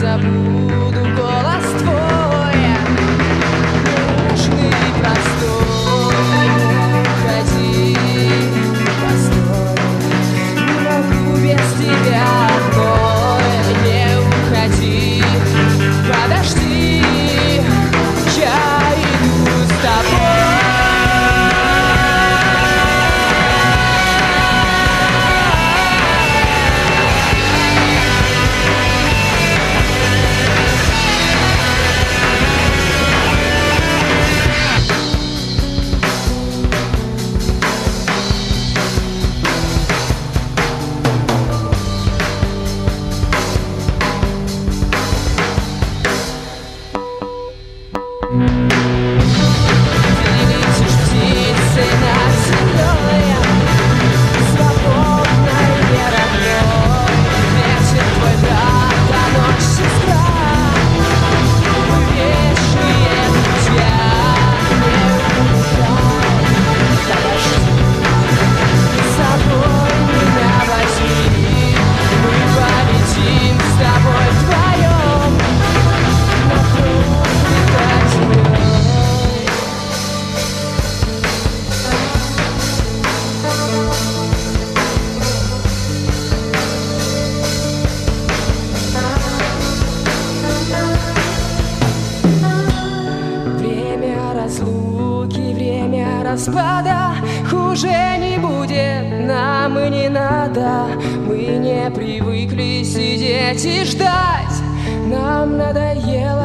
забуду голос твой, нежный и простой. Уходи, постой, не могу без тебя одной. Не уходи, подожди, я иду с тобой. Распада хуже не будет, нам и не надо. Мы не привыкли сидеть и ждать, нам надоело